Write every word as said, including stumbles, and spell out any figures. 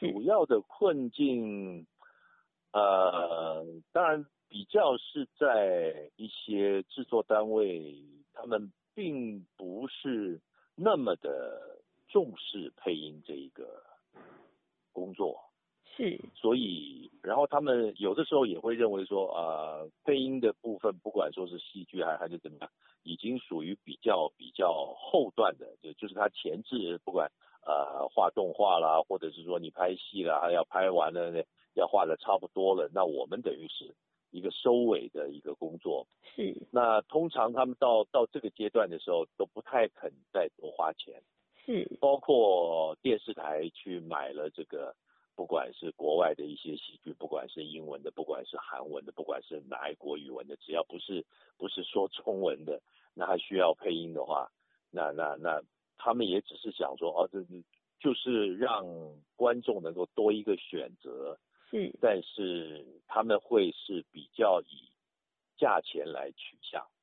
主要的困境，呃，当然比较是在一些制作单位，他们并不是那么的重视配音这一个工作。 是， 所以，然后他们有的时候也会认为说，呃，配音的部分，不管说是戏剧还还是怎么样，已经属于比较比较后段的，就就是他前置，不管呃画动画啦，或者是说你拍戏啦，还要拍完了，要画的差不多了，那我们等于是一个收尾的一个工作。 是， 那通常他们到到这个阶段的时候，都不太肯再多花钱， 是， 包括电视台去买了这个。不管是国外的一些戏剧，不管是英文的，不管是韩文的，不管是哪一国语文的，只要不是不是说中文的，那还需要配音的话，那那那他们也只是想说，哦，这就是让观众能够多一个选择， 是， 但是他们会是比较以价钱来取向。